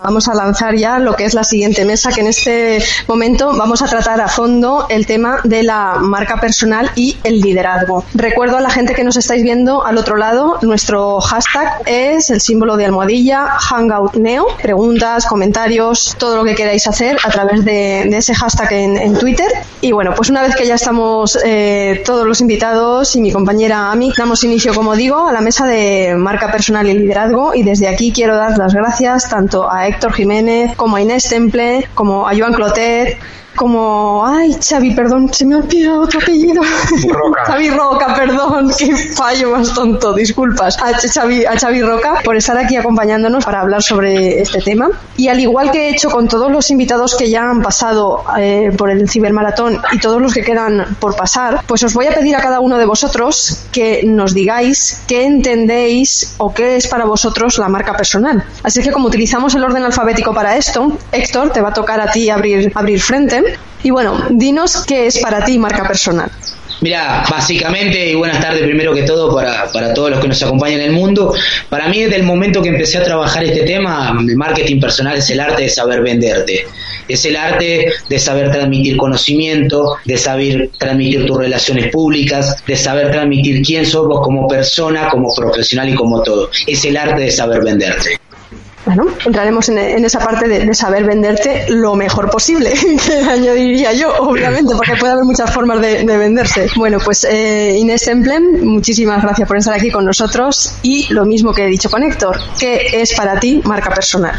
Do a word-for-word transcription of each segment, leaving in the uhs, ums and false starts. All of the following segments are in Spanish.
Vamos a lanzar ya lo que es la siguiente mesa, que en este momento vamos a tratar a fondo el tema de la marca personal y el liderazgo. Recuerdo a la gente que nos estáis viendo al otro lado, nuestro hashtag es el símbolo de almohadilla HangoutNeo. Preguntas, comentarios, todo lo que queráis hacer a través de, de ese hashtag en, en Twitter. Y bueno, pues una vez que ya estamos eh, todos los invitados y mi compañera Ami, damos inicio, como digo, a la mesa de marca personal y liderazgo, y desde aquí quiero dar las gracias tanto a Héctor Jiménez como a Inés Temple, como a Joan Clotet, como, ay, Xavi, perdón, se me ha olvidado otro apellido. Roca. Xavi Roca, perdón, qué fallo más tonto, disculpas. A Xavi, a Xavi Roca por estar aquí acompañándonos para hablar sobre este tema. Y al igual que he hecho con todos los invitados que ya han pasado eh, por el cibermaratón y todos los que quedan por pasar, pues os voy a pedir a cada uno de vosotros que nos digáis qué entendéis o qué es para vosotros la marca personal. Así que como utilizamos el orden alfabético para esto, Héctor, te va a tocar a ti abrir, abrir frente. Y bueno, dinos qué es para ti marca personal. Mira, básicamente, y buenas tardes primero que todo para, para todos los que nos acompañan en el mundo, para mí desde el momento que empecé a trabajar este tema, el marketing personal es el arte de saber venderte, es el arte de saber transmitir conocimiento, de saber transmitir tus relaciones públicas, de saber transmitir quién sos vos como persona, como profesional y como todo, es el arte de saber venderte. Bueno, entraremos en, en esa parte de, de saber venderte lo mejor posible, que añadiría yo, obviamente, porque puede haber muchas formas de, de venderse. Bueno, pues eh, Inés Temple, muchísimas gracias por estar aquí con nosotros, y lo mismo que he dicho con Héctor, ¿qué es para ti marca personal?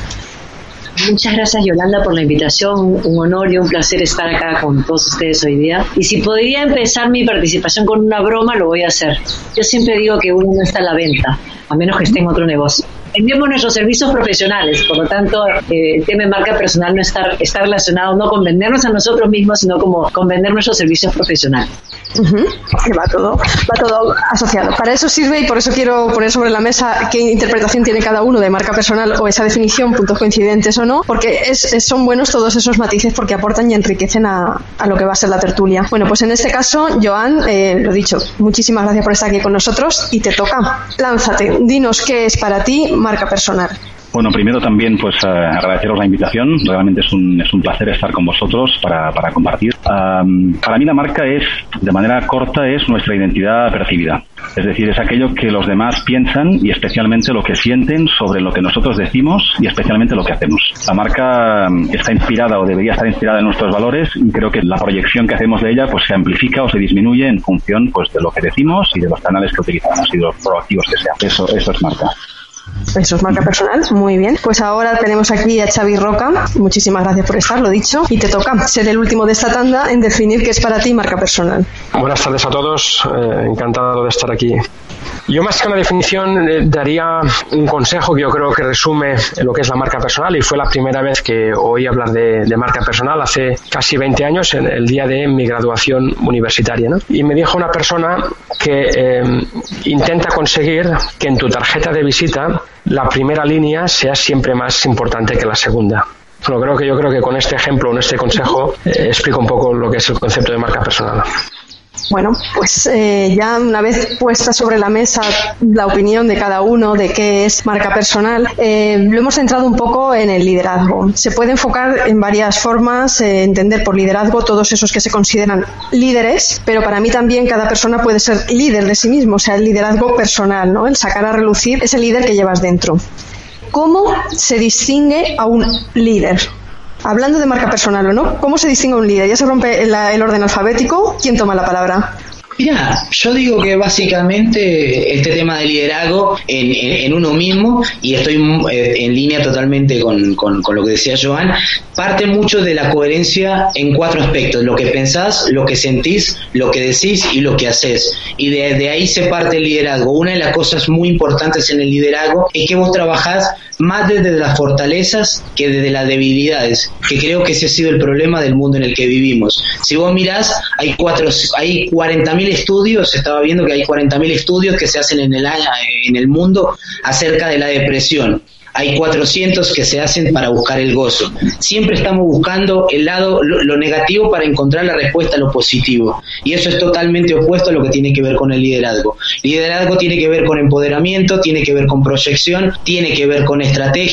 Muchas gracias, Yolanda, por la invitación. Un honor y un placer estar acá con todos ustedes hoy día. Y si podría empezar mi participación con una broma, lo voy a hacer. Yo siempre digo que uno no está a la venta, a menos que esté en otro negocio. Vendemos nuestros servicios profesionales, por lo tanto, eh, el tema de marca personal no está, está relacionado no con vendernos a nosotros mismos, sino como con vender nuestros servicios profesionales. Uh-huh. Va todo, va todo asociado. Para eso sirve, y por eso quiero poner sobre la mesa qué interpretación tiene cada uno de marca personal, o esa definición, puntos coincidentes o no, porque es, es, son buenos todos esos matices, porque aportan y enriquecen a, a lo que va a ser la tertulia. Bueno, pues en este caso, Joan, eh, lo dicho, muchísimas gracias por estar aquí con nosotros, y te toca. Lánzate, dinos qué es para ti marca personal. Bueno, primero también pues uh, agradeceros la invitación. Realmente es un es un placer estar con vosotros para, para compartir. Um, para mí la marca es, de manera corta, es nuestra identidad percibida. Es decir, es aquello que los demás piensan y especialmente lo que sienten sobre lo que nosotros decimos y especialmente lo que hacemos. La marca um, está inspirada o debería estar inspirada en nuestros valores, y creo que la proyección que hacemos de ella pues se amplifica o se disminuye en función pues de lo que decimos y de los canales que utilizamos y de los proactivos que sean. Eso, eso es marca. Eso es marca personal, muy bien. Pues ahora tenemos aquí a Xavi Roca. Muchísimas gracias por estar, lo dicho. Y te toca ser el último de esta tanda en definir qué es para ti marca personal. Buenas tardes a todos, eh, encantado de estar aquí. Yo más que una definición eh, daría un consejo que yo creo que resume lo que es la marca personal, y fue la primera vez que oí hablar de, de marca personal hace casi veinte años, en el día de mi graduación universitaria, ¿no? Y me dijo una persona que eh, intenta conseguir que en tu tarjeta de visita la primera línea sea siempre más importante que la segunda. Bueno, creo que yo creo que con este ejemplo, con este consejo, eh, explico un poco lo que es el concepto de marca personal. Bueno, pues eh, ya una vez puesta sobre la mesa la opinión de cada uno de qué es marca personal, eh, lo hemos centrado un poco en el liderazgo. Se puede enfocar en varias formas, eh, entender por liderazgo todos esos que se consideran líderes, pero para mí también cada persona puede ser líder de sí mismo, o sea, el liderazgo personal, ¿no? El sacar a relucir ese líder que llevas dentro. ¿Cómo se distingue a un líder? Hablando de marca personal, ¿o no? ¿Cómo se distingue a un líder? Ya se rompe el, el orden alfabético. ¿Quién toma la palabra? Mira, yo digo que básicamente este tema de liderazgo en, en, en uno mismo, y estoy en línea totalmente con, con, con lo que decía Joan, parte mucho de la coherencia en cuatro aspectos: lo que pensás, lo que sentís, lo que decís y lo que haces. Y de, de ahí se parte el liderazgo. Una de las cosas muy importantes en el liderazgo es que vos trabajás más desde las fortalezas que desde las debilidades, que creo que ese ha sido el problema del mundo en el que vivimos. Si vos mirás, hay cuatro, hay cuarenta mil estudios, estaba viendo que hay cuarenta mil estudios que se hacen en el, en el mundo acerca de la depresión. Hay cuatrocientos que se hacen para buscar el gozo. Siempre estamos buscando el lado, lo, lo negativo para encontrar la respuesta a lo positivo. Y eso es totalmente opuesto a lo que tiene que ver con el liderazgo. Liderazgo tiene que ver con empoderamiento, tiene que ver con proyección, tiene que ver con estrategia,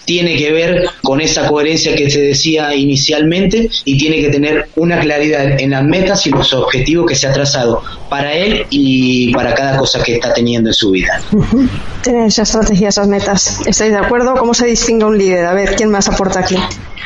tiene que ver con esa coherencia que se decía inicialmente y tiene que tener una claridad en las metas y los objetivos que se ha trazado para él y para cada cosa que está teniendo en su vida. Uh-huh. Tener esa estrategia, esas metas. ¿Estáis de acuerdo? ¿Cómo se distingue un líder? A ver, ¿quién más aporta aquí?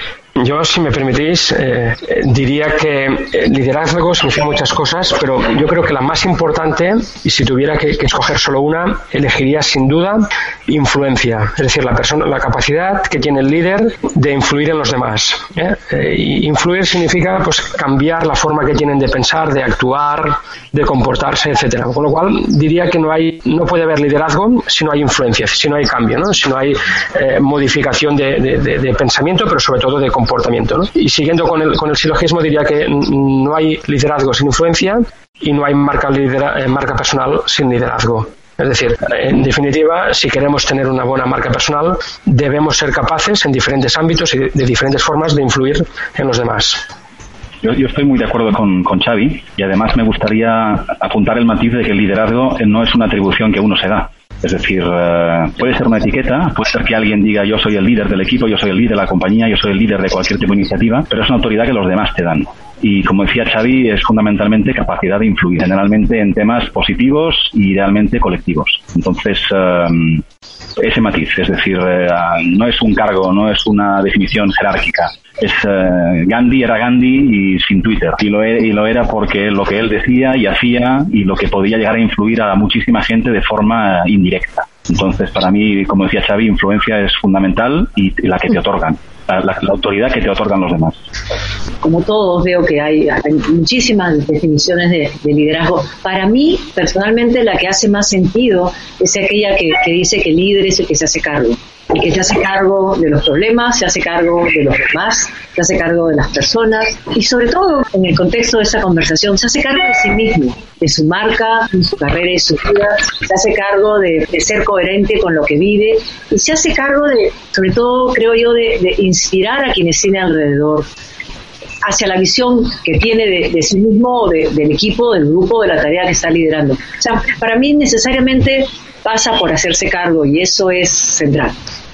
Yo, si me permitís, eh, diría que eh, liderazgo significa muchas cosas, pero yo creo que la más importante, y si tuviera que, que escoger solo una, elegiría sin duda influencia, es decir, la persona, la capacidad que tiene el líder de influir en los demás. ¿eh? Eh, y influir significa pues cambiar la forma que tienen de pensar, de actuar, de comportarse, etcétera. Con lo cual diría que no hay, no puede haber liderazgo si no hay influencia, si no hay cambio, ¿no? Si no hay eh, modificación de, de, de, de pensamiento, pero sobre todo de comportamiento. comportamiento, ¿no? Y siguiendo con el, con el silogismo, diría que no hay liderazgo sin influencia y no hay marca, lidera, eh, marca personal sin liderazgo. Es decir, en definitiva, si queremos tener una buena marca personal, debemos ser capaces en diferentes ámbitos y de, de diferentes formas de influir en los demás. Yo, yo estoy muy de acuerdo con, con Xavi y además me gustaría apuntar el matiz de que el liderazgo no es una atribución que uno se da. Es decir, uh, puede ser una etiqueta, puede ser que alguien diga yo soy el líder del equipo, yo soy el líder de la compañía, yo soy el líder de cualquier tipo de iniciativa, pero es una autoridad que los demás te dan. Y como decía Xavi, es fundamentalmente capacidad de influir, generalmente en temas positivos y idealmente colectivos. Entonces, um, ese matiz, es decir, uh, no es un cargo, no es una definición jerárquica. Es uh, Gandhi era Gandhi y sin Twitter, y lo, e- y lo era porque lo que él decía y hacía y lo que podía llegar a influir a muchísima gente de forma uh, indirecta. Entonces, para mí, como decía Xavi, influencia es fundamental y, y la que te otorgan, la, la, la autoridad que te otorgan los demás. Como todos, veo que hay, hay muchísimas definiciones de, de liderazgo. Para mí, personalmente, la que hace más sentido es aquella que, que dice que el líder es el que se hace cargo. El que se hace cargo de los problemas, se hace cargo de los demás, se hace cargo de las personas y sobre todo en el contexto de esta conversación, se hace cargo de sí mismo, de su marca, de su carrera y su vida, se hace cargo de, de ser coherente con lo que vive y se hace cargo de, sobre todo creo yo, de, de inspirar a quienes tiene alrededor hacia la visión que tiene de, de sí mismo, de, del equipo, del grupo, de la tarea que está liderando. O sea, para mí necesariamente pasa por hacerse cargo y eso es central.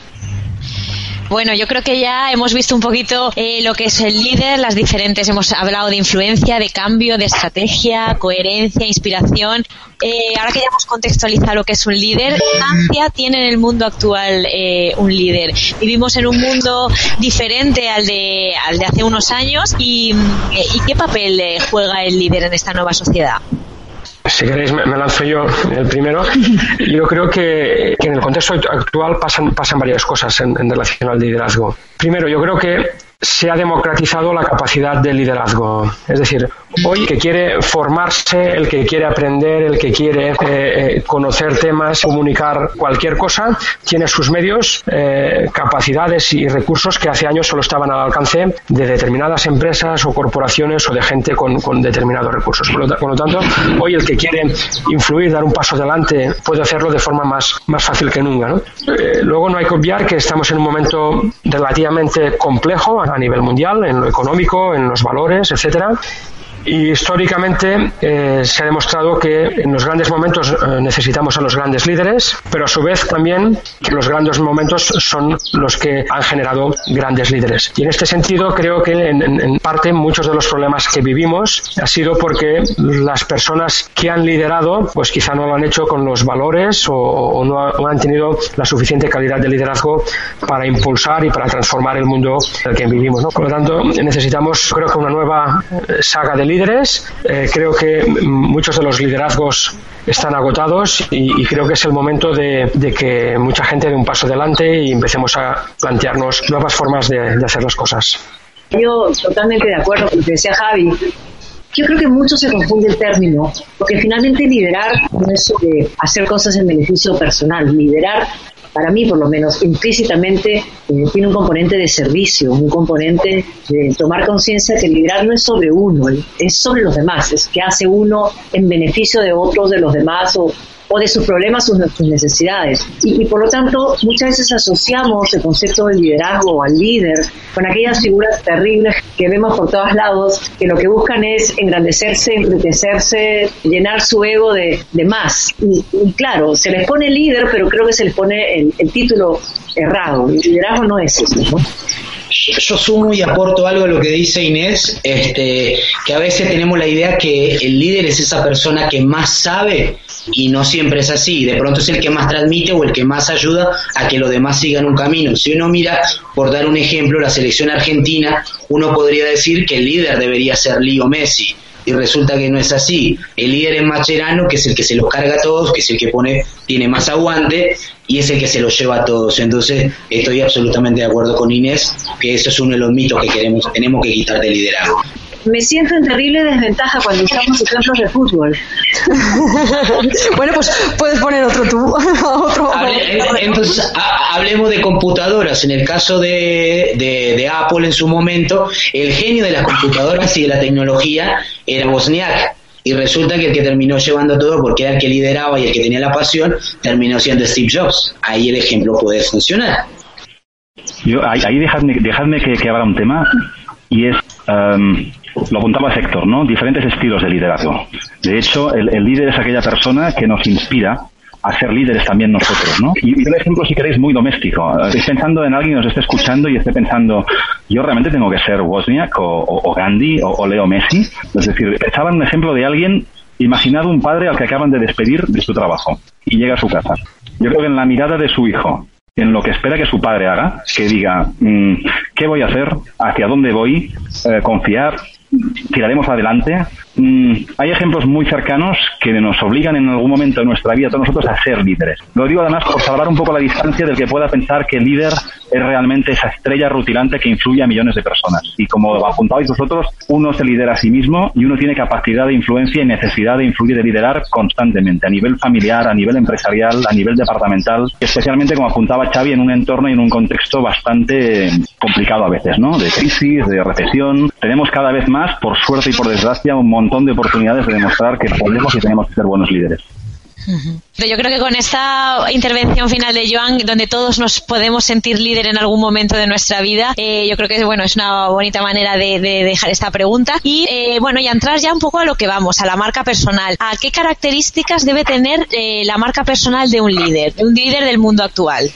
Bueno, yo creo que ya hemos visto un poquito eh, lo que es el líder, las diferentes, hemos hablado de influencia, de cambio, de estrategia, coherencia, inspiración. Eh, ahora que ya hemos contextualizado lo que es un líder, ¿qué importancia tiene en el mundo actual eh, un líder? Vivimos en un mundo diferente al de, al de hace unos años y, ¿y qué papel eh, juega el líder en esta nueva sociedad? Si queréis, me, me lanzo yo el primero. Yo creo que, que en el contexto actual pasan, pasan varias cosas en, en relación al liderazgo. Primero, yo creo que se ha democratizado la capacidad de liderazgo. Es decir, hoy el que quiere formarse, el que quiere aprender, el que quiere eh, eh, conocer temas, comunicar cualquier cosa, tiene sus medios, eh, capacidades y recursos que hace años solo estaban al alcance de determinadas empresas o corporaciones o de gente con, con determinados recursos. Por lo, por lo tanto, hoy el que quiere influir, dar un paso adelante, puede hacerlo de forma más, más fácil que nunca, ¿no? Eh, luego no hay que obviar que estamos en un momento relativamente complejo a nivel mundial, en lo económico, en los valores, etcétera. Y históricamente eh, se ha demostrado que en los grandes momentos eh, necesitamos a los grandes líderes, pero a su vez también que los grandes momentos son los que han generado grandes líderes. Y en este sentido creo que en, en, en parte muchos de los problemas que vivimos ha sido porque las personas que han liderado pues quizá no lo han hecho con los valores o, o no, ha, no han tenido la suficiente calidad de liderazgo para impulsar y para transformar el mundo en el que vivimos, ¿no? Por lo tanto, necesitamos creo que una nueva saga de líderes. Líderes, eh, creo que muchos de los liderazgos están agotados y, y creo que es el momento de, de que mucha gente dé un paso adelante y empecemos a plantearnos nuevas formas de, de hacer las cosas. Yo totalmente de acuerdo con lo que decía Javi. Yo creo que mucho se confunde el término, porque finalmente liderar no es sobre hacer cosas en beneficio personal. Liderar, para mí por lo menos, implícitamente eh, tiene un componente de servicio, un componente de tomar conciencia que liderar no es sobre uno, es sobre los demás, es que hace uno en beneficio de otros, de los demás, o, o de sus problemas, sus, sus necesidades. Y, y por lo tanto, muchas veces asociamos el concepto del liderazgo o al líder con aquellas figuras terribles que vemos por todos lados, que lo que buscan es engrandecerse, enriquecerse, llenar su ego de, de más. Y, y claro, se les pone líder, pero creo que se les pone el, el título errado. El liderazgo no es eso, ¿no? Yo sumo y aporto algo a lo que dice Inés, este, que a veces tenemos la idea que el líder es esa persona que más sabe, y no siempre es así. De pronto es el que más transmite o el que más ayuda a que los demás sigan un camino. Si uno mira, por dar un ejemplo, la selección argentina, uno podría decir que el líder debería ser Leo Messi, y resulta que no es así. El líder es Mascherano, que es el que se los carga a todos, que es el que pone, tiene más aguante, y es el que se los lleva a todos. Entonces estoy absolutamente de acuerdo con Inés, que eso es uno de los mitos que queremos tenemos que quitar del liderazgo. Me siento en terrible desventaja cuando usamos ejemplos de fútbol. Bueno, pues puedes poner otro tú. otro, Hable, entonces, ha, hablemos de computadoras. En el caso de, de, de Apple en su momento, el genio de las computadoras y de la tecnología era Wozniak. Y resulta que el que terminó llevando todo, porque era el que lideraba y el que tenía la pasión, terminó siendo Steve Jobs. Ahí el ejemplo puede funcionar. Yo, ahí, ahí dejadme, dejadme que, que abra un tema, y es... Um, lo apuntaba Héctor, ¿no? Diferentes estilos de liderazgo. De hecho, el, el líder es aquella persona que nos inspira a ser líderes también nosotros, ¿no? Y, y un ejemplo, si queréis, muy doméstico. Estáis pensando en alguien que os esté escuchando y esté pensando, yo realmente tengo que ser Wozniak o, o, o Gandhi o, o Leo Messi. Es decir, pensaba en un ejemplo de alguien, imaginad un padre al que acaban de despedir de su trabajo y llega a su casa. Yo creo que en la mirada de su hijo, en lo que espera que su padre haga, que diga, mmm, ¿qué voy a hacer? ¿Hacia dónde voy? Eh, ¿Confiar? ¿Tiraremos adelante? Mm, hay ejemplos muy cercanos que nos obligan en algún momento de nuestra vida a todos nosotros a ser líderes. Lo digo además por salvar un poco la distancia del que pueda pensar que el líder es realmente esa estrella rutilante que influye a millones de personas. Y como apuntabais vosotros, uno se lidera a sí mismo y uno tiene capacidad de influencia y necesidad de influir y de liderar constantemente, a nivel familiar, a nivel empresarial, a nivel departamental, especialmente, como apuntaba Xavi, en un entorno y en un contexto bastante complicado a veces, ¿no? De crisis, de recesión. Tenemos cada vez más, por suerte y por desgracia, un montón de oportunidades de demostrar que podemos y tenemos que ser buenos líderes. Yo creo que con esta intervención final de Joan, donde todos nos podemos sentir líder en algún momento de nuestra vida, eh, yo creo que bueno, es una bonita manera de, de dejar esta pregunta. Y eh, bueno, y entrar ya un poco a lo que vamos, a la marca personal. ¿A qué características debe tener eh, la marca personal de un líder, de un líder del mundo actual?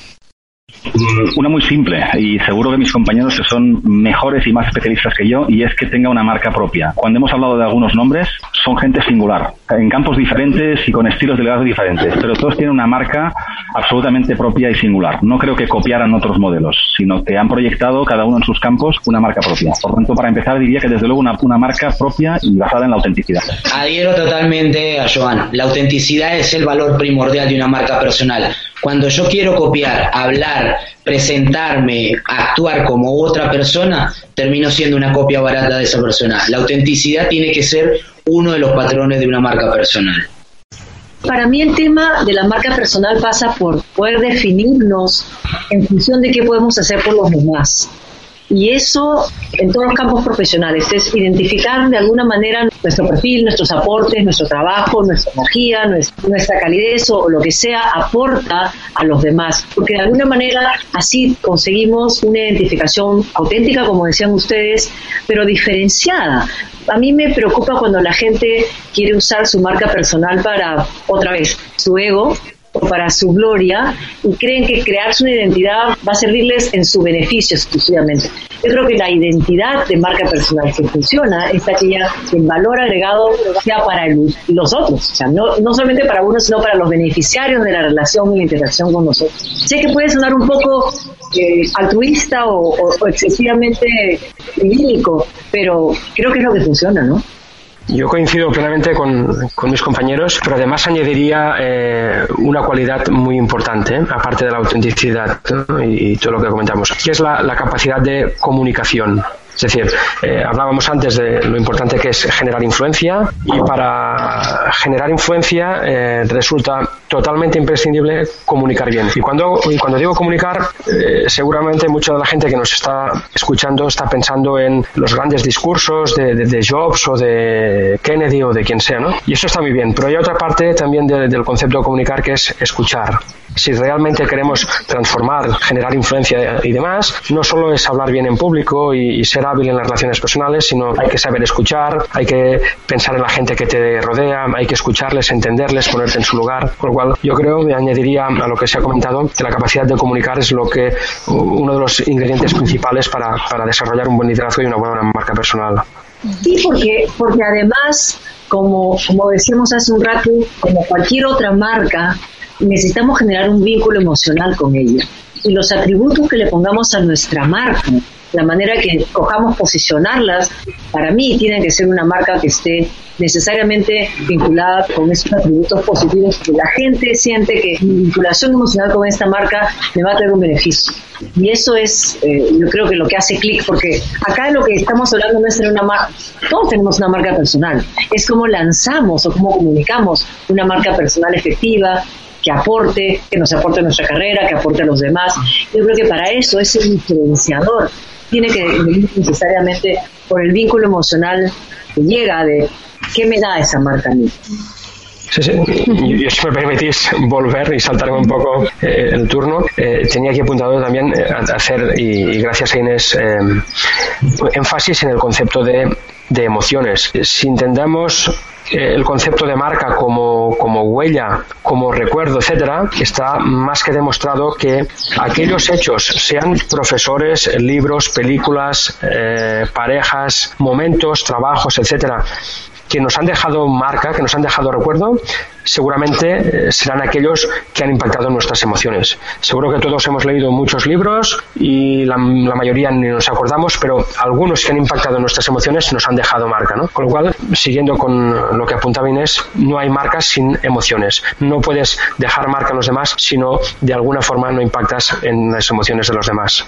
Una muy simple, y seguro que mis compañeros que son mejores y más especialistas que yo, y es que tenga una marca propia. Cuando hemos hablado de algunos nombres, son gente singular, en campos diferentes y con estilos de liderazgo diferentes, pero todos tienen una marca absolutamente propia y singular. No creo que copiaran otros modelos, sino que han proyectado cada uno en sus campos una marca propia. Por tanto, para empezar, diría que desde luego una, una marca propia y basada en la autenticidad. Adhiero totalmente a Joan. La autenticidad es el valor primordial de una marca personal. Cuando yo quiero copiar, hablar, presentarme, actuar como otra persona, termino siendo una copia barata de esa persona. La autenticidad tiene que ser uno de los patrones de una marca personal. Para mí el tema de la marca personal pasa por poder definirnos en función de qué podemos hacer por los demás. Y eso en todos los campos profesionales, es identificar de alguna manera nuestro perfil, nuestros aportes, nuestro trabajo, nuestra energía, nuestra calidez o lo que sea aporta a los demás. Porque de alguna manera así conseguimos una identificación auténtica, como decían ustedes, pero diferenciada. A mí me preocupa cuando la gente quiere usar su marca personal para, otra vez, su ego, para su gloria, y creen que crearse una identidad va a servirles en su beneficio exclusivamente. Yo creo que la identidad de marca personal que funciona es aquella que el valor agregado sea para el, los otros, o sea, no, no solamente para uno, sino para los beneficiarios de la relación y la interacción con nosotros. Sé que puede sonar un poco eh, altruista o, o, o excesivamente idílico, pero creo que es lo que funciona, ¿no? Yo coincido plenamente con, con mis compañeros, pero además añadiría eh, una cualidad muy importante, ¿eh? aparte de la autenticidad, ¿no? y, y todo lo que comentamos, que es la, la capacidad de comunicación. Es decir, eh, hablábamos antes de lo importante que es generar influencia, y para generar influencia eh, resulta totalmente imprescindible comunicar bien. Y cuando, y cuando digo comunicar, eh, seguramente mucha de la gente que nos está escuchando está pensando en los grandes discursos de, de, de Jobs o de Kennedy o de quien sea, ¿no? Y eso está muy bien, pero hay otra parte también de, del concepto de comunicar, que es escuchar. Si realmente queremos transformar, generar influencia y demás, no solo es hablar bien en público y, y ser hábil en las relaciones personales, sino hay que saber escuchar, hay que pensar en la gente que te rodea, hay que escucharles, entenderles, ponerte en su lugar. Con lo cual, yo creo, me añadiría a lo que se ha comentado, que la capacidad de comunicar es lo que uno de los ingredientes principales para, para desarrollar un buen liderazgo y una buena marca personal. Sí, porque, porque además, como, como decíamos hace un rato, como cualquier otra marca, necesitamos generar un vínculo emocional con ella. Y los atributos que le pongamos a nuestra marca, la manera que cojamos posicionarlas, para mí tiene que ser una marca que esté necesariamente vinculada con esos atributos positivos, que la gente siente que mi vinculación emocional con esta marca me va a traer un beneficio. Y eso es, eh, yo creo que lo que hace clic, porque acá lo que estamos hablando no es tener una marca, todos tenemos una marca personal, es cómo lanzamos o cómo comunicamos una marca personal efectiva, que aporte, que nos aporte a nuestra carrera, que aporte a los demás. Yo creo que para eso ese diferenciador tiene que venir necesariamente por el vínculo emocional que llega de ¿qué me da esa marca a mí? Sí, sí. Y, y si me permitís volver y saltarme un poco eh, el turno, eh, tenía aquí apuntado también eh, hacer, y, y gracias a Inés, eh, énfasis en el concepto de, de emociones. Si entendemos el concepto de marca como, como huella, como recuerdo, etcétera, está más que demostrado que aquellos hechos, sean profesores, libros, películas, eh, parejas, momentos, trabajos, etcétera, que nos han dejado marca, que nos han dejado recuerdo, seguramente eh, serán aquellos que han impactado en nuestras emociones. Seguro que todos hemos leído muchos libros y la, la mayoría ni nos acordamos, pero algunos que han impactado en nuestras emociones nos han dejado marca, ¿no? Con lo cual, siguiendo con lo que apuntaba Inés, no hay marcas sin emociones. No puedes dejar marca en los demás si no, de alguna forma, no impactas en las emociones de los demás.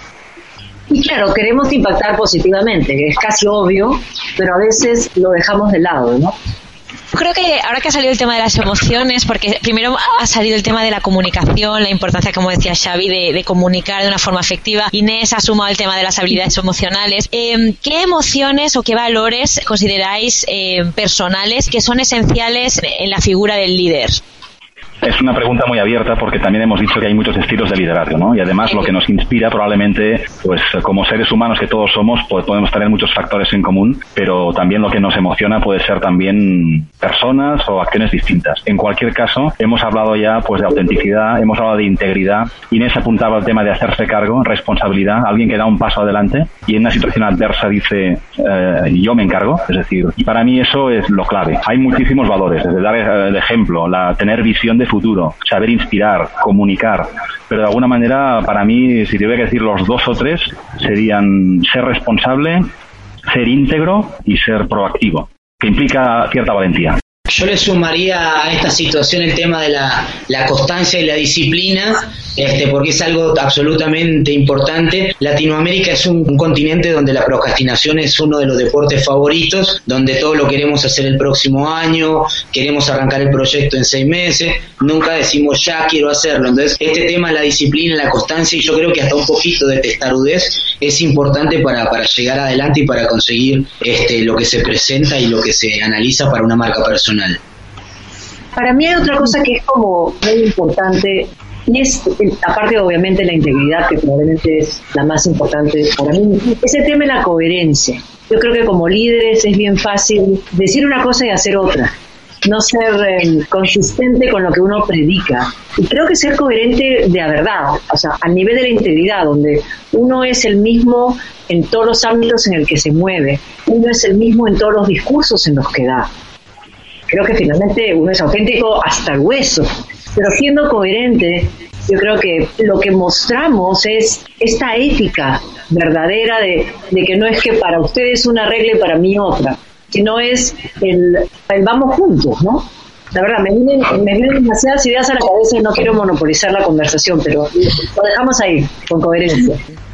Y claro, queremos impactar positivamente, que es casi obvio, pero a veces lo dejamos de lado, ¿no? Creo que ahora que ha salido el tema de las emociones, porque primero ha salido el tema de la comunicación, la importancia, como decía Xavi, de, de comunicar de una forma efectiva. Inés ha sumado el tema de las habilidades emocionales. Eh, ¿Qué emociones o qué valores consideráis eh, personales que son esenciales en la figura del líder? Es una pregunta muy abierta porque también hemos dicho que hay muchos estilos de liderazgo, ¿no? Y además lo que nos inspira probablemente, pues como seres humanos que todos somos, pues podemos tener muchos factores en común, pero también lo que nos emociona puede ser también personas o acciones distintas. En cualquier caso, hemos hablado ya pues de autenticidad, hemos hablado de integridad. Inés apuntaba al tema de hacerse cargo, responsabilidad, alguien que da un paso adelante y en una situación adversa dice eh, yo me encargo, es decir, y para mí eso es lo clave. Hay muchísimos valores, desde dar el ejemplo, la tener visión de futuro, saber inspirar, comunicar, pero de alguna manera para mí, si tuviera que decir los dos o tres, serían ser responsable, ser íntegro y ser proactivo, que implica cierta valentía. Yo le sumaría a esta situación el tema de la, la constancia y la disciplina, este, porque es algo absolutamente importante. Latinoamérica es un, un continente donde la procrastinación es uno de los deportes favoritos, donde todo lo queremos hacer el próximo año, queremos arrancar el proyecto en seis meses, nunca decimos ya quiero hacerlo. Entonces, este tema de la disciplina, la constancia y yo creo que hasta un poquito de testarudez es importante para, para llegar adelante y para conseguir este, lo que se presenta y lo que se analiza para una marca personal. Para mí hay otra cosa que es como muy importante y es, aparte obviamente la integridad, que probablemente es la más importante para mí, es el tema de la coherencia. Yo creo que como líderes es bien fácil decir una cosa y hacer otra, no ser eh, consistente con lo que uno predica. Y creo que ser coherente de la verdad, o sea, a nivel de la integridad, donde uno es el mismo en todos los ámbitos en el que se mueve, uno es el mismo en todos los discursos en los que da. Creo que finalmente uno es auténtico hasta el hueso, pero siendo coherente, yo creo que lo que mostramos es esta ética verdadera de, de que no es que para ustedes una regla y para mí otra, sino es el, el vamos juntos, ¿no? La verdad, me vienen, me vienen demasiadas ideas a la cabeza y no quiero monopolizar la conversación, pero lo dejamos ahí, con coherencia.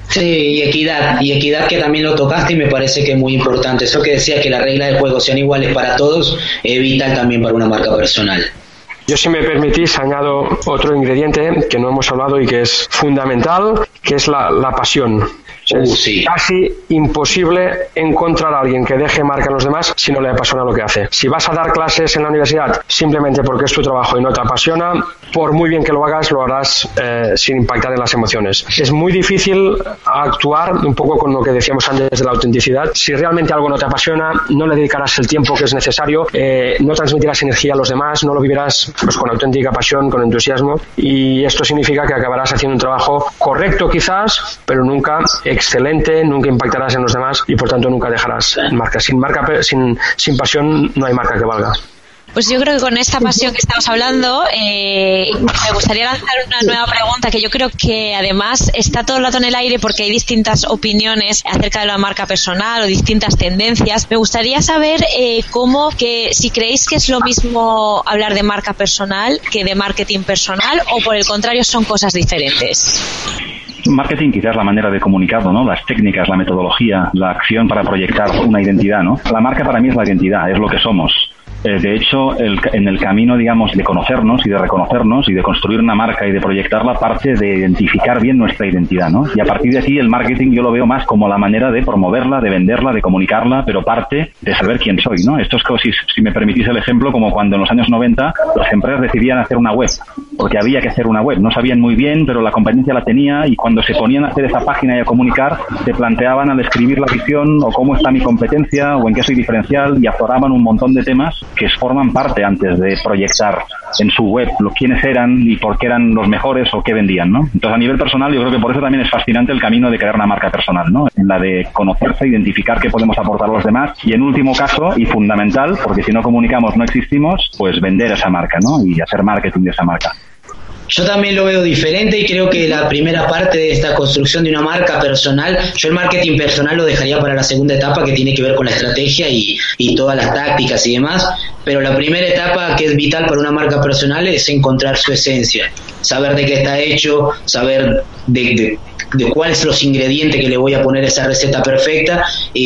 Sí, y equidad, y equidad que también lo tocaste y me parece que es muy importante. Eso que decía que las reglas del juego sean iguales para todos, es vital también para una marca personal. Yo, si me permitís, añado otro ingrediente que no hemos hablado y que es fundamental, que es la, la pasión. Uh, es sí. casi imposible encontrar a alguien que deje marca en los demás si no le apasiona lo que hace. Si vas a dar clases en la universidad simplemente porque es tu trabajo y no te apasiona, por muy bien que lo hagas, lo harás eh, sin impactar en las emociones. Es muy difícil actuar, un poco con lo que decíamos antes de la autenticidad. Si realmente algo no te apasiona, no le dedicarás el tiempo que es necesario, eh, no transmitirás energía a los demás, no lo vivirás pues, con auténtica pasión, con entusiasmo, y esto significa que acabarás haciendo un trabajo correcto quizás, pero nunca excelente, nunca impactarás en los demás y por tanto nunca dejarás marca. Sin marca, sin, sin pasión no hay marca que valga. Pues yo creo que con esta pasión que estamos hablando, eh, me gustaría lanzar una nueva pregunta que yo creo que además está todo el rato en el aire porque hay distintas opiniones acerca de la marca personal o distintas tendencias. Me gustaría saber eh, cómo, que si creéis que es lo mismo hablar de marca personal que de marketing personal o por el contrario son cosas diferentes. Marketing quizás la manera de comunicarlo, ¿no? Las técnicas, la metodología, la acción para proyectar una identidad, ¿no? La marca para mí es la identidad, es lo que somos. Eh, de hecho, el, en el camino, digamos, de conocernos y de reconocernos y de construir una marca y de proyectarla, parte de identificar bien nuestra identidad, ¿no? Y a partir de aquí el marketing yo lo veo más como la manera de promoverla, de venderla, de comunicarla, pero parte de saber quién soy, ¿no? Esto es como si, si me permitís el ejemplo, como cuando en los años noventa las empresas decidían hacer una web, porque había que hacer una web. No sabían muy bien, pero la competencia la tenía, y cuando se ponían a hacer esa página y a comunicar, se planteaban al escribir la visión o cómo está mi competencia o en qué soy diferencial, y azoraban un montón de temas que forman parte antes de proyectar en su web lo quiénes eran y por qué eran los mejores o qué vendían, ¿no? Entonces, a nivel personal, yo creo que por eso también es fascinante el camino de crear una marca personal, ¿no? En la de conocerse, identificar qué podemos aportar a los demás y, en último caso, y fundamental, porque si no comunicamos no existimos, pues vender esa marca, ¿no? Y hacer marketing de esa marca. Yo también lo veo diferente y creo que la primera parte de esta construcción de una marca personal, yo el marketing personal lo dejaría para la segunda etapa, que tiene que ver con la estrategia y, y todas las tácticas y demás, pero la primera etapa que es vital para una marca personal es encontrar su esencia, saber de qué está hecho, saber de, de, de cuáles son los ingredientes que le voy a poner a esa receta perfecta,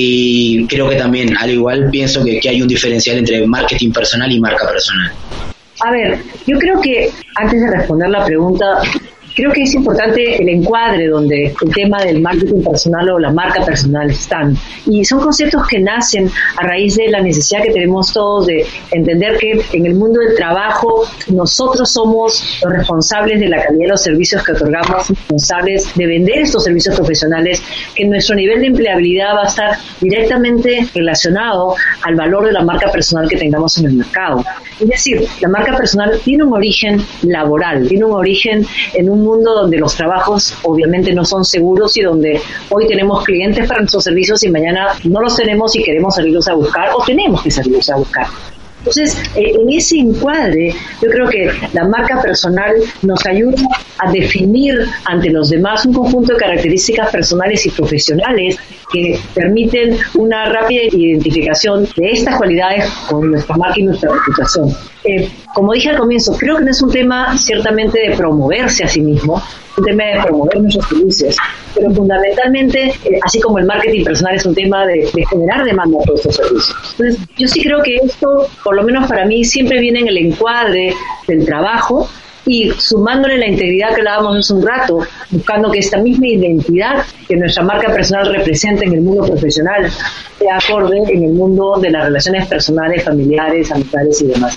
y creo que también, al igual, pienso que, que hay un diferencial entre marketing personal y marca personal. A ver, yo creo que antes de responder la pregunta, creo que es importante el encuadre donde el tema del marketing personal o la marca personal están. Y son conceptos que nacen a raíz de la necesidad que tenemos todos de entender que en el mundo del trabajo nosotros somos los responsables de la calidad de los servicios que otorgamos, responsables de vender estos servicios profesionales, que nuestro nivel de empleabilidad va a estar directamente relacionado al valor de la marca personal que tengamos en el mercado. Es decir, la marca personal tiene un origen laboral, tiene un origen en un mundo donde los trabajos obviamente no son seguros y donde hoy tenemos clientes para nuestros servicios y mañana no los tenemos y queremos salirlos a buscar o tenemos que salirlos a buscar. Entonces, eh, en ese encuadre, yo creo que la marca personal nos ayuda a definir ante los demás un conjunto de características personales y profesionales que permiten una rápida identificación de estas cualidades con nuestra marca y nuestra reputación. Eh, como dije al comienzo, creo que no es un tema ciertamente de promoverse a sí mismo, es un tema de promover nuestros servicios, pero fundamentalmente, eh, así como el marketing personal es un tema de, de generar demanda por estos servicios. Entonces, yo sí creo que esto, por lo menos para mí, siempre viene en el encuadre del trabajo y sumándole la integridad que hablábamos hace un rato, buscando que esta misma identidad que nuestra marca personal representa en el mundo profesional sea acorde en el mundo de las relaciones personales, familiares, amistades y demás.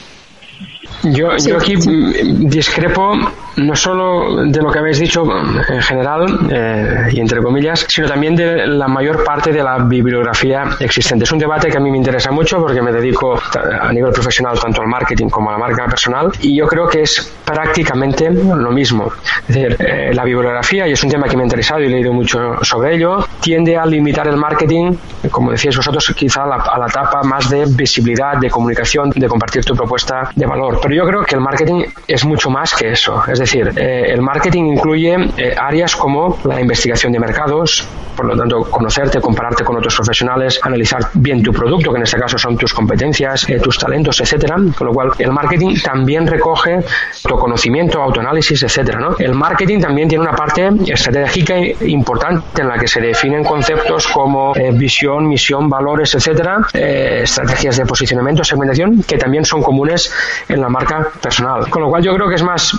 Yo, yo aquí discrepo no solo de lo que habéis dicho en general eh, y entre comillas, sino también de la mayor parte de la bibliografía existente. Es un debate que a mí me interesa mucho porque me dedico a nivel profesional tanto al marketing como a la marca personal, y yo creo que es prácticamente lo mismo. Es decir, eh, la bibliografía, y es un tema que me ha interesado y he leído mucho sobre ello, tiende a limitar el marketing, como decíais vosotros, quizá a la, a la etapa más de visibilidad, de comunicación, de compartir tu propuesta de valor. Pero yo creo que el marketing es mucho más que eso. Es decir, eh, el marketing incluye eh, áreas como la investigación de mercados, por lo tanto, conocerte, compararte con otros profesionales, analizar bien tu producto, que en este caso son tus competencias, eh, tus talentos, etcétera. Con lo cual, el marketing también recoge autoconocimiento, autoanálisis, etcétera, ¿no? El marketing también tiene una parte estratégica importante en la que se definen conceptos como eh, visión, misión, valores, etcétera, eh, estrategias de posicionamiento, segmentación, que también son comunes en la marca personal. Con lo cual, yo creo que es más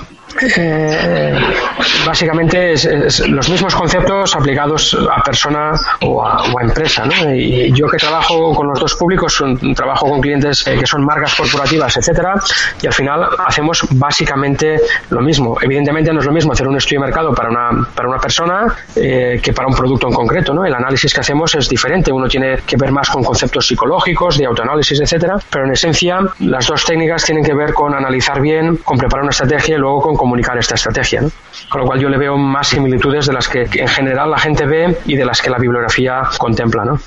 Eh, básicamente es, es los mismos conceptos aplicados a persona o a, o a empresa, ¿no? Y yo que trabajo con los dos públicos, un, trabajo con clientes eh, que son marcas corporativas, etcétera, y al final hacemos básicamente lo mismo. Evidentemente no es lo mismo hacer un estudio de mercado para una para una persona eh, que para un producto en concreto, ¿no? El análisis que hacemos es diferente. Uno tiene que ver más con conceptos psicológicos, de autoanálisis, etcétera, pero en esencia las dos técnicas tienen que ver con analizar bien, con preparar una estrategia y luego con comunicar esta estrategia, ¿no? Con lo cual yo le veo más similitudes de las que en general la gente ve y de las que la bibliografía contempla, ¿no?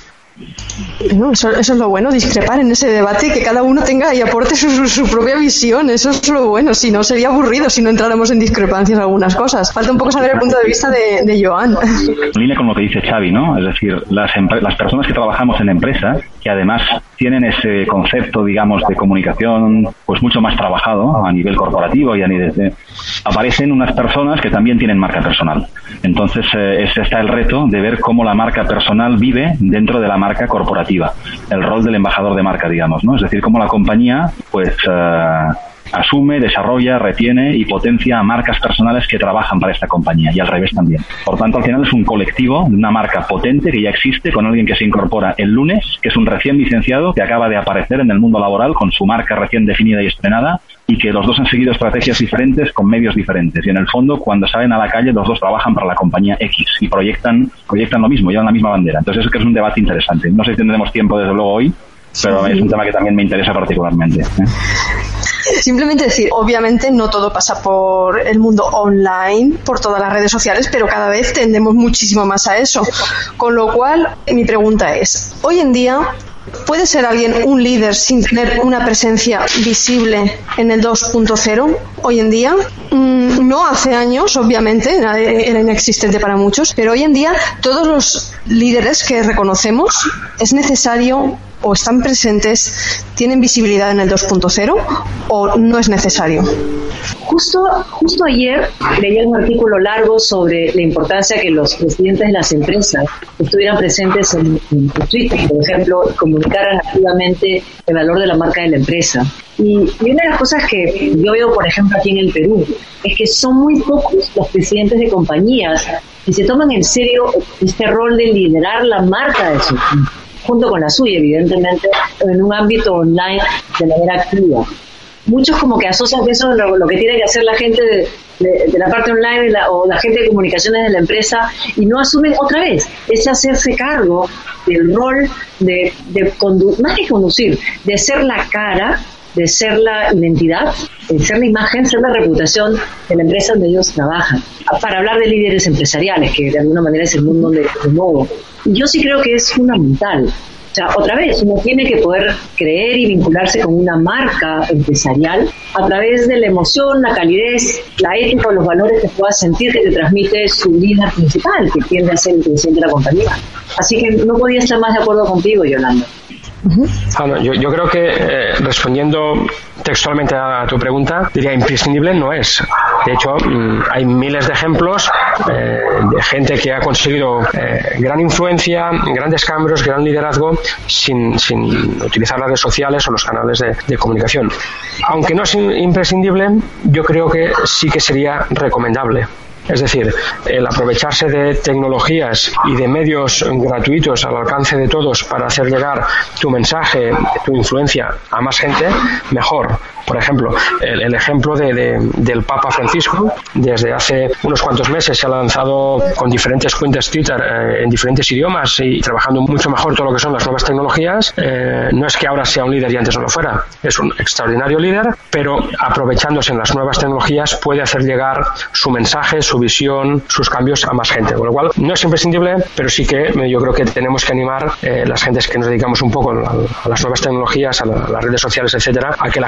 No, eso, eso es lo bueno, discrepar en ese debate y que cada uno tenga y aporte su, su, su propia visión. Eso es lo bueno, si no sería aburrido si no entráramos en discrepancias en algunas cosas. Falta un poco saber el punto de vista de, de Joan. En línea con lo que dice Xavi, ¿no? Es decir, las, las personas que trabajamos en empresa, que además tienen ese concepto, digamos, de comunicación pues mucho más trabajado a nivel corporativo y a nivel de... aparecen unas personas que también tienen marca personal. Entonces, eh, ese está el reto de ver cómo la marca personal vive dentro de la marca corporativa, el rol del embajador de marca, digamos, ¿no? Es decir, cómo la compañía, pues, eh, asume, desarrolla, retiene y potencia a marcas personales que trabajan para esta compañía y al revés también. Por tanto, al final es un colectivo, una marca potente que ya existe con alguien que se incorpora el lunes, que es un recién licenciado que acaba de aparecer en el mundo laboral con su marca recién definida y estrenada, y que los dos han seguido estrategias diferentes con medios diferentes. Y en el fondo, cuando salen a la calle, los dos trabajan para la compañía X y proyectan proyectan lo mismo, llevan la misma bandera. Entonces, eso que es un debate interesante. No sé si tendremos tiempo, desde luego, hoy, pero sí, es un tema que también me interesa particularmente, ¿eh? Simplemente decir, obviamente no todo pasa por el mundo online, por todas las redes sociales, pero cada vez tendemos muchísimo más a eso. Con lo cual, mi pregunta es, hoy en día, ¿puede ser alguien un líder sin tener una presencia visible en el dos punto cero hoy en día? Mm, no hace años, obviamente, era inexistente para muchos, pero hoy en día todos los líderes que reconocemos es necesario o están presentes, tienen visibilidad en el dos punto cero o no es necesario. Justo, justo ayer leía un artículo largo sobre la importancia que los presidentes de las empresas estuvieran presentes en, en Twitter, por ejemplo, y comunicaran activamente el valor de la marca de la empresa. Y, y una de las cosas que yo veo, por ejemplo, aquí en el Perú, es que son muy pocos los presidentes de compañías que se toman en serio este rol de liderar la marca de su empresa, junto con la suya, evidentemente, en un ámbito online de manera activa. Muchos como que asocian que eso es lo, lo que tiene que hacer la gente de, de, de la parte online de la, o la gente de comunicaciones de la empresa y no asumen otra vez ese hacerse cargo del rol de, de condu- más que conducir, de ser la cara, de ser la identidad, de ser la imagen, ser la reputación de la empresa donde ellos trabajan. Para hablar de líderes empresariales, que de alguna manera es el mundo donde me muevo. Yo sí creo que es fundamental. O sea, otra vez, uno tiene que poder creer y vincularse con una marca empresarial a través de la emoción, la calidez, la ética o los valores que pueda sentir que te transmite su líder principal, que tiende a ser el presidente de la compañía. Así que no podía estar más de acuerdo contigo, Yolanda. Uh-huh. Ah, no, yo, yo creo que eh, respondiendo textualmente a tu pregunta, diría imprescindible no es. De hecho, mmm, hay miles de ejemplos eh, de gente que ha conseguido eh, gran influencia, grandes cambios, gran liderazgo sin, sin utilizar las redes sociales o los canales de, de comunicación. Aunque no es imprescindible, yo creo que sí que sería recomendable. Es decir, el aprovecharse de tecnologías y de medios gratuitos al alcance de todos para hacer llegar tu mensaje, tu influencia a más gente, mejor. Por ejemplo, el, el ejemplo de, de, del Papa Francisco, desde hace unos cuantos meses se ha lanzado con diferentes cuentas Twitter eh, en diferentes idiomas y trabajando mucho mejor todo lo que son las nuevas tecnologías. Eh, no es que ahora sea un líder y antes no lo fuera, es un extraordinario líder, pero aprovechándose en las nuevas tecnologías puede hacer llegar su mensaje, su visión, sus cambios a más gente. Con lo cual, no es imprescindible, pero sí que yo creo que tenemos que animar eh, las gentes que nos dedicamos un poco a, a las nuevas tecnologías, a, la, a las redes sociales, etcétera, a que la gente se apunte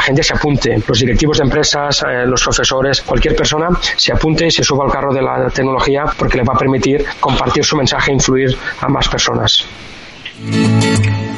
apunte. Los directivos de empresas, eh, los profesores, cualquier persona se apunte y se suba al carro de la tecnología, porque le va a permitir compartir su mensaje e influir a más personas.